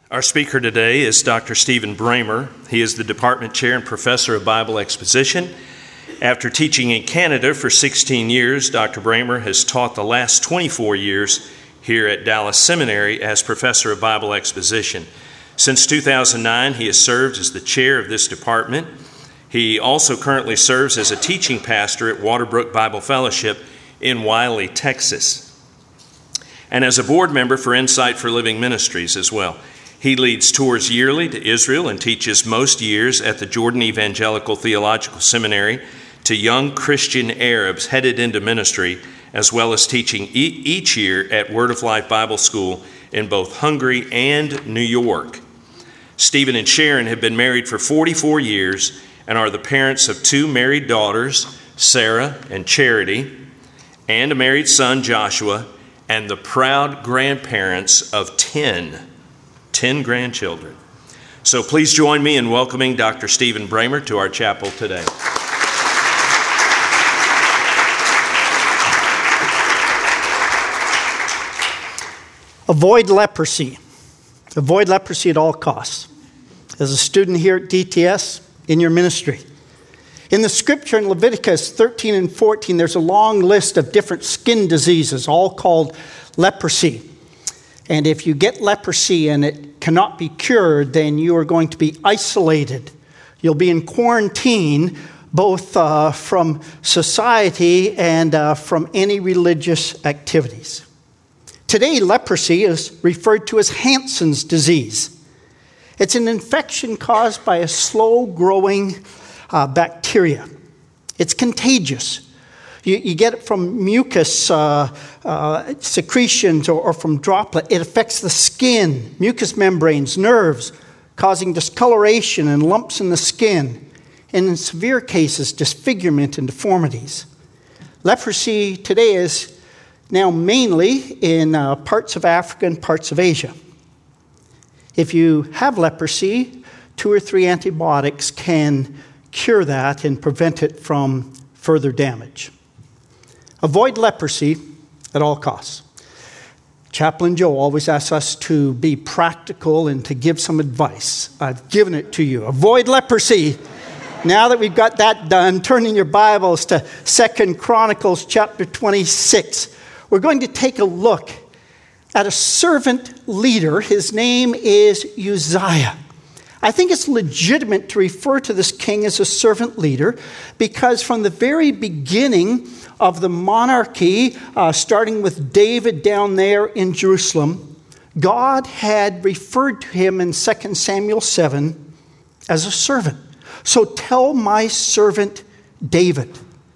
Our speaker today is Dr. Stephen Bramer. He is the Department Chair and Professor of Bible Exposition. After teaching in Canada for 16 years, Dr. Bramer has taught the last 24 years here at Dallas Seminary as Professor of Bible Exposition. Since 2009, he has served as the chair of this department. He also currently serves as a teaching pastor at Waterbrook Bible Fellowship in Wiley, Texas, and as a board member for Insight for Living Ministries as well. He leads tours yearly to Israel and teaches most years at the Jordan Evangelical Theological Seminary to young Christian Arabs headed into ministry, as well as teaching each year at Word of Life Bible School in both Hungary and New York. Stephen and Sharon have been married for 44 years and are the parents of two married daughters, Sarah and Charity, and a married son, Joshua, and the proud grandparents of 10 grandchildren. So please join me in welcoming Dr. Stephen Bramer to our chapel today. Avoid leprosy. Avoid leprosy at all costs. As a student here at DTS, in your ministry. In the scripture in Leviticus 13 and 14, there's a long list of different skin diseases, all called leprosy. And if you get leprosy and it cannot be cured, then you are going to be isolated. You'll be in quarantine, both from society and from any religious activities. Today, leprosy is referred to as Hansen's disease. It's an infection caused by a slow-growing bacteria. It's contagious. You get it from mucus secretions or from droplet. It affects the skin, mucous membranes, nerves, causing discoloration and lumps in the skin, and in severe cases, disfigurement and deformities. Leprosy today is now mainly in parts of Africa and parts of Asia. If you have leprosy, 2 or 3 antibiotics can cure that and prevent it from further damage. Avoid leprosy at all costs. Chaplain Joe always asks us to be practical and to give some advice. I've given it to you. Avoid leprosy. Now that we've got that done, turn in your Bibles to 2 Chronicles chapter 26. We're going to take a look at a servant leader. His name is Uzziah. I think it's legitimate to refer to this king as a servant leader because from the very beginning of the monarchy, starting with David down there in Jerusalem, God had referred to him in 2 Samuel 7 as a servant. So tell my servant David.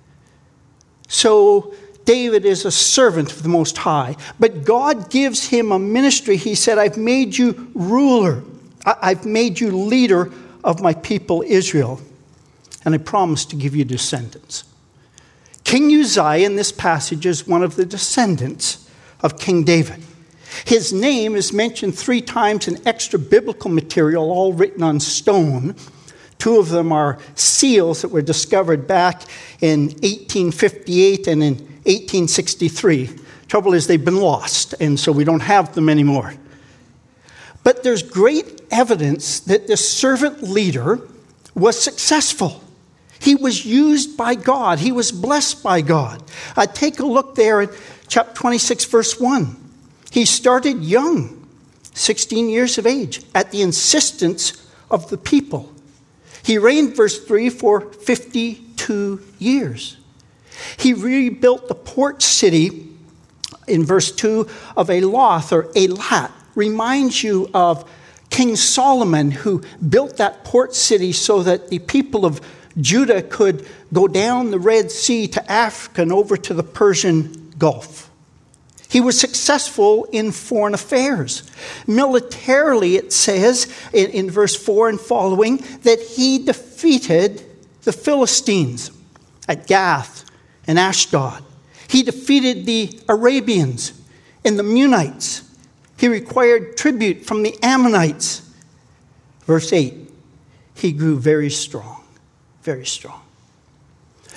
So David is a servant of the Most High, but God gives him a ministry. He said, I've made you ruler. I've made you leader of my people Israel, and I promise to give you descendants. King Uzziah in this passage is one of the descendants of King David. His name is mentioned 3 times in extra biblical material, all written on stone. 2 of them are seals that were discovered back in 1858 and in 1863. Trouble is they've been lost, and so we don't have them anymore. But there's great evidence that this servant leader was successful. He was used by God. He was blessed by God. Take a look there at chapter 26, verse 1. He started young, 16 years of age, at the insistence of the people. He reigned, verse 3, for 52 years. He rebuilt the port city, in verse 2, of Elath or Eilat. Reminds you of King Solomon, who built that port city so that the people of Judah could go down the Red Sea to Africa and over to the Persian Gulf. He was successful in foreign affairs. Militarily, it says in verse 4 and following that he defeated the Philistines at Gath and Ashdod. He defeated the Arabians and the Munites. He required tribute from the Ammonites. Verse 8, he grew very strong, very strong.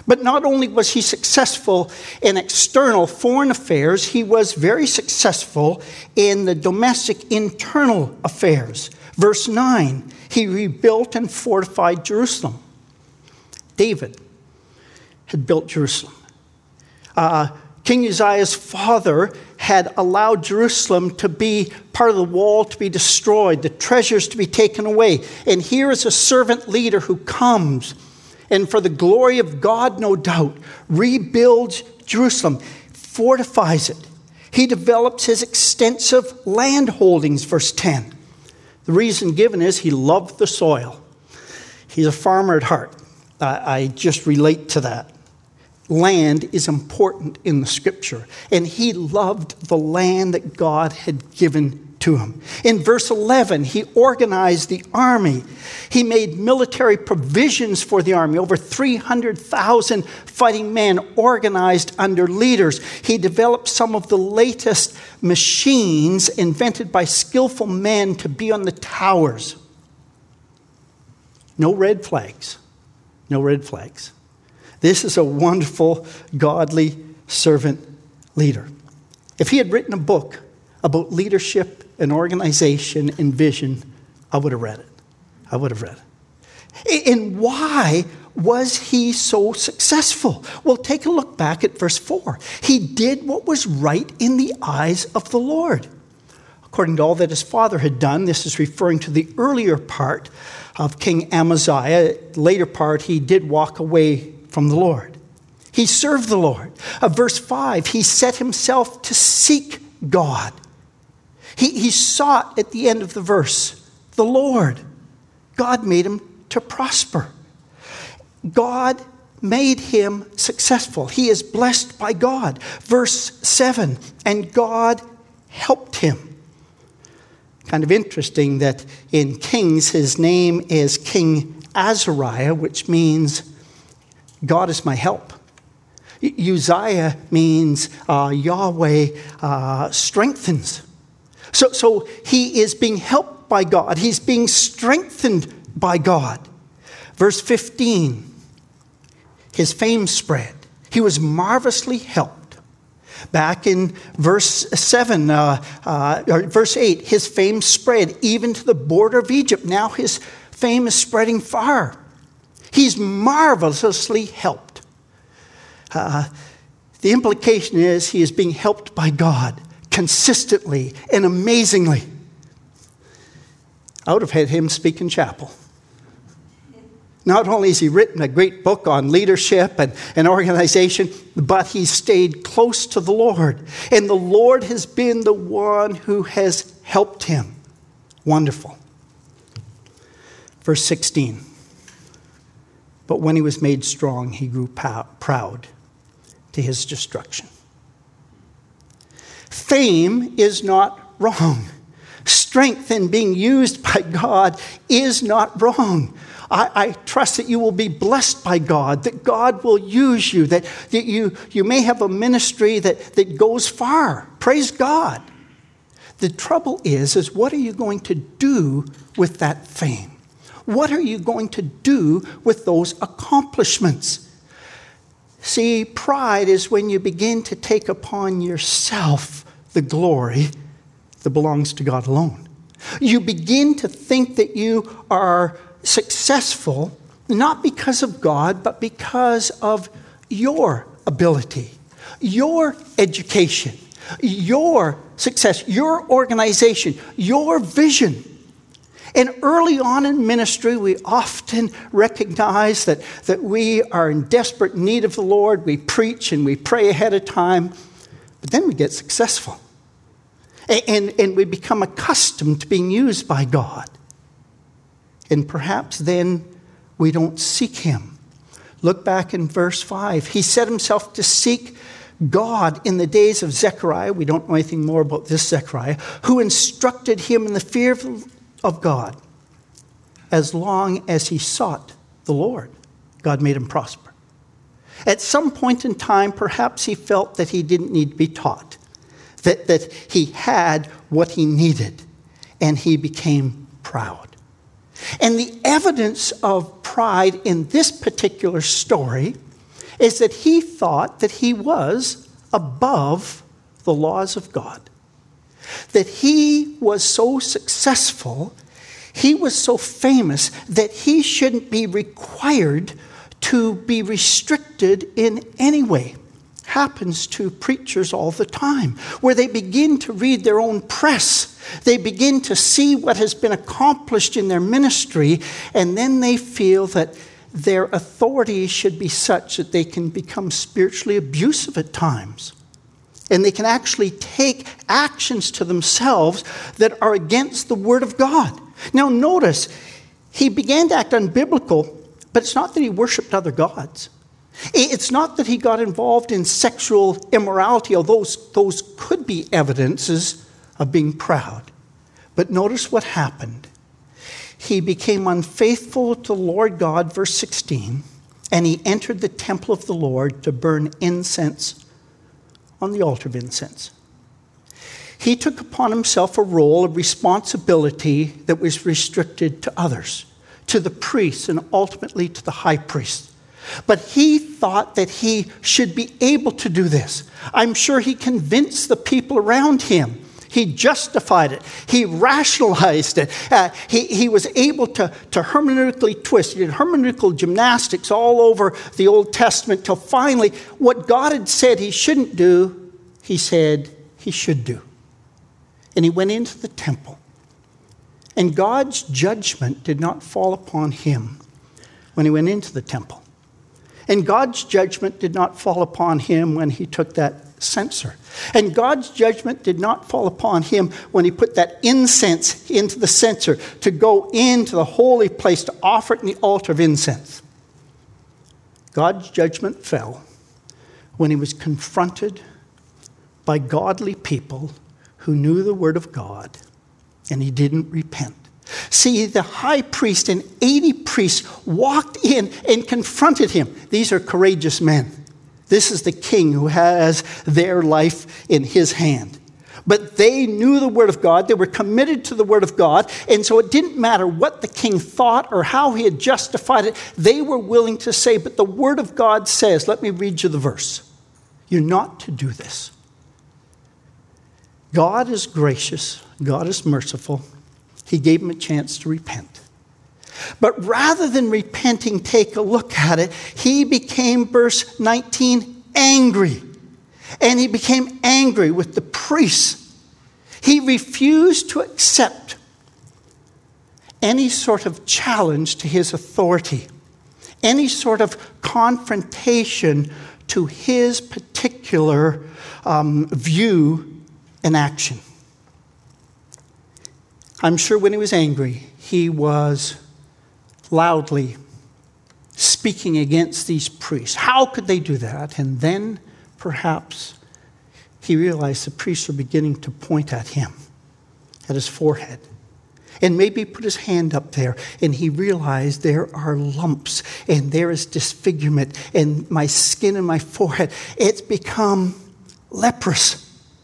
But not only was he successful in external foreign affairs, he was very successful in the domestic internal affairs. Verse 9, he rebuilt and fortified Jerusalem. David had built Jerusalem. King Uzziah's father had allowed Jerusalem to be part of the wall to be destroyed, the treasures to be taken away. And here is a servant leader who comes and for the glory of God, no doubt, rebuilds Jerusalem, fortifies it. He develops his extensive land holdings, verse 10. The reason given is he loved the soil. He's a farmer at heart. I just relate to that. Land is important in the Scripture, and he loved the land that God had given to him. In verse 11, he organized the army. He made military provisions for the army. Over 300,000 fighting men organized under leaders. He developed some of the latest machines invented by skillful men to be on the towers. No red flags. No red flags. This is a wonderful, godly servant leader. If he had written a book about leadership and organization and vision, I would have read it. I would have read it. And why was he so successful? Well, take a look back at verse 4. He did what was right in the eyes of the Lord. According to all that his father had done, this is referring to the earlier part of King Amaziah. Later part, he did walk away from the Lord. He served the Lord. Verse 5, he set himself to seek God. He sought, at the end of the verse, the Lord. God made him to prosper. God made him successful. He is blessed by God. Verse 7, and God helped him. Kind of interesting that in Kings, his name is King Azariah, which means God is my help. Uzziah means Yahweh strengthens. So he is being helped by God. He's being strengthened by God. Verse 15, his fame spread. He was marvelously helped. Back in verse 7, or verse 8, his fame spread even to the border of Egypt. Now his fame is spreading far. He's marvelously helped. The implication is he is being helped by God consistently and amazingly. I would have had him speak in chapel. Not only has he written a great book on leadership and organization, but he's stayed close to the Lord. And the Lord has been the one who has helped him. Wonderful. Verse 16. But when he was made strong, he grew proud to his destruction. Fame is not wrong. Strength in being used by God is not wrong. I trust that you will be blessed by God, that God will use you, that you may have a ministry that goes far. Praise God. The trouble is what are you going to do with that fame? What are you going to do with those accomplishments? See, pride is when you begin to take upon yourself the glory that belongs to God alone. You begin to think that you are successful, not because of God, but because of your ability, your education, your success, your organization, your vision. And early on in ministry, we often recognize that we are in desperate need of the Lord. We preach and we pray ahead of time, but then we get successful. And we become accustomed to being used by God. And perhaps then we don't seek him. Look back in verse 5. He set himself to seek God in the days of Zechariah. We don't know anything more about this Zechariah, who instructed him in the fear of God. As long as he sought the Lord, God made him prosper. At some point in time, perhaps he felt that he didn't need to be taught, that he had what he needed, and he became proud. And the evidence of pride in this particular story is that he thought that he was above the laws of God. That he was so successful, he was so famous, that he shouldn't be required to be restricted in any way. Happens to preachers all the time, where they begin to read their own press. They begin to see what has been accomplished in their ministry, and then they feel that their authority should be such that they can become spiritually abusive at times. And they can actually take actions to themselves that are against the Word of God. Now notice, he began to act unbiblical, but it's not that he worshipped other gods. It's not that he got involved in sexual immorality, although those could be evidences of being proud. But notice what happened. He became unfaithful to the Lord God, verse 16, and he entered the temple of the Lord to burn incense on the altar of incense. He took upon himself a role of responsibility that was restricted to others, to the priests and ultimately to the high priest. But he thought that he should be able to do this. I'm sure he convinced the people around him. He justified it. He rationalized it. He was able to hermeneutically twist. He did hermeneutical gymnastics all over the Old Testament till finally what God had said he shouldn't do, he said he should do. And he went into the temple. And God's judgment did not fall upon him when he went into the temple. And God's judgment did not fall upon him when he took that censer. And God's judgment did not fall upon him when he put that incense into the censer to go into the holy place to offer it in the altar of incense. God's judgment fell when he was confronted by godly people who knew the Word of God, and he didn't repent. See, the high priest and 80 priests walked in and confronted him. These are courageous men. This is the king who has their life in his hand. But they knew the Word of God. They were committed to the Word of God. And so it didn't matter what the king thought or how he had justified it. They were willing to say, but the Word of God says, let me read you the verse. You're not to do this. God is gracious. God is merciful. He gave him a chance to repent. But rather than repenting, take a look at it, he became, verse 19, angry. And he became angry with the priests. He refused to accept any sort of challenge to his authority, any sort of confrontation to his particular view and action. I'm sure when he was angry, he was loudly speaking against these priests. How could they do that? And then perhaps he realized the priests were beginning to point at him, at his forehead. And maybe put his hand up there, and he realized there are lumps, and there is disfigurement, and my skin and my forehead, it's become leprous.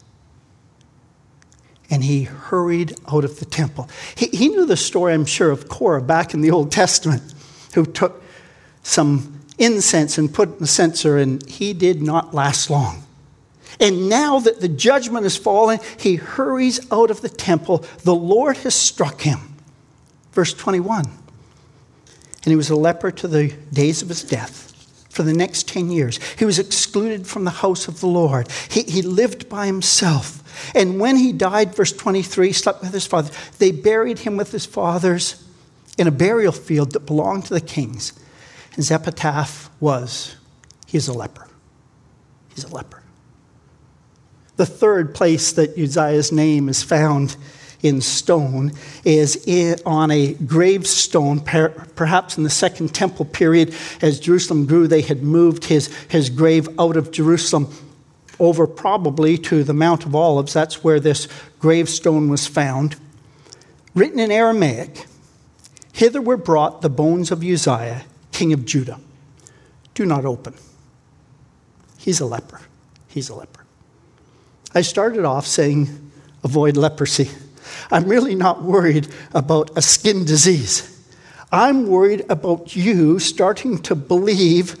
And he hurried out of the temple. He knew the story, I'm sure, of Korah back in the Old Testament, who took some incense and put it in the censer, and he did not last long. And now that the judgment has fallen, he hurries out of the temple. The Lord has struck him. Verse 21. And he was a leper to the days of his death. For the next 10 years. He was excluded from the house of the Lord. He lived by himself. And when he died, verse 23, slept with his father. They buried him with his fathers in a burial field that belonged to the kings. His epitaph was, he's a leper. He's a leper. The third place that Uzziah's name is found in stone is on a gravestone, perhaps in the Second Temple period. As Jerusalem grew, they had moved his grave out of Jerusalem over probably to the Mount of Olives. That's where this gravestone was found. Written in Aramaic, hither were brought the bones of Uzziah, king of Judah. Do not open. He's a leper. He's a leper. I started off saying, avoid leprosy. I'm really not worried about a skin disease. I'm worried about you starting to believe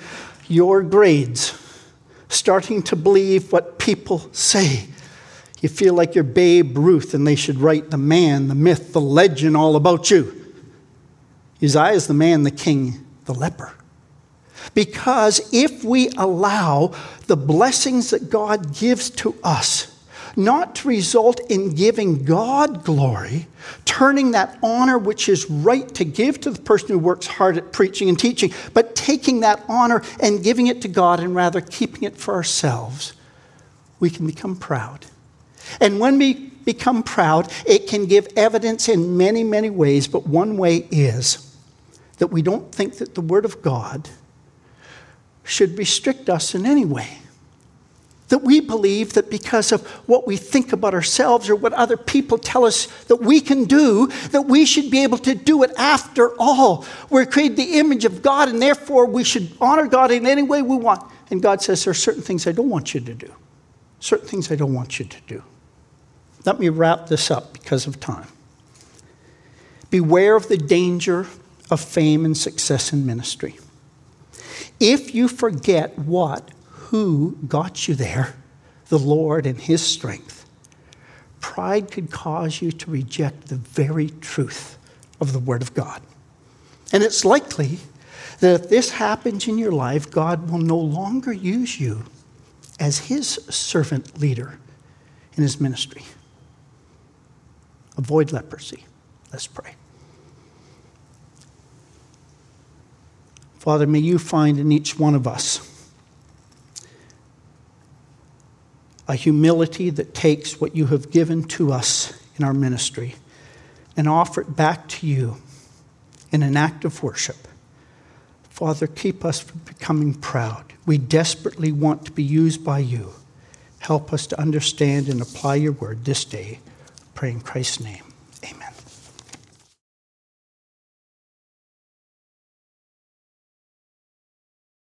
your grades, starting to believe what people say. You feel like you're Babe Ruth and they should write the man, the myth, the legend all about you. Uzziah is the man, the king, the leper. Because if we allow the blessings that God gives to us not to result in giving God glory, turning that honor which is right to give to the person who works hard at preaching and teaching, but taking that honor and giving it to God and rather keeping it for ourselves, we can become proud. And when we become proud, it can give evidence in many, many ways, but one way is that we don't think that the Word of God should restrict us in any way. That we believe that because of what we think about ourselves or what other people tell us that we can do, that we should be able to do it after all. We're created the image of God, and therefore we should honor God in any way we want. And God says there are certain things I don't want you to do. Certain things I don't want you to do. Let me wrap this up because of time. Beware of the danger of fame and success in ministry. If you forget who got you there, the Lord and His strength, pride could cause you to reject the very truth of the Word of God. And it's likely that if this happens in your life, God will no longer use you as His servant leader in His ministry. Avoid leprosy. Let's pray. Father, may you find in each one of us a humility that takes what you have given to us in our ministry and offer it back to you in an act of worship. Father, keep us from becoming proud. We desperately want to be used by you. Help us to understand and apply your word this day. I pray in Christ's name.